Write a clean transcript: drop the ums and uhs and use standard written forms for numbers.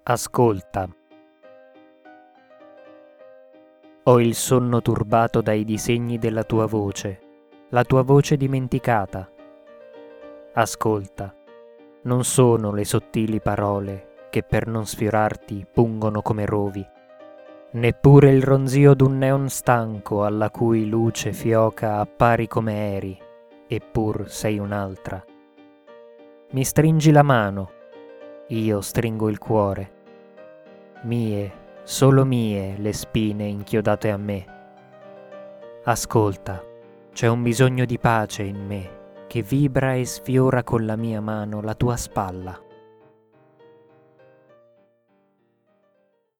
Ascolta. Ho il sonno turbato dai disegni della tua voce, la tua voce dimenticata. Ascolta, non sono le sottili parole che per non sfiorarti pungono come rovi, neppure il ronzio d'un neon stanco alla cui luce fioca appari come eri, eppur sei un'altra. Mi stringi la mano, io stringo il cuore. Mie, solo mie le spine inchiodate a me. Ascolta, c'è un bisogno di pace in me che vibra e sfiora con la mia mano la tua spalla.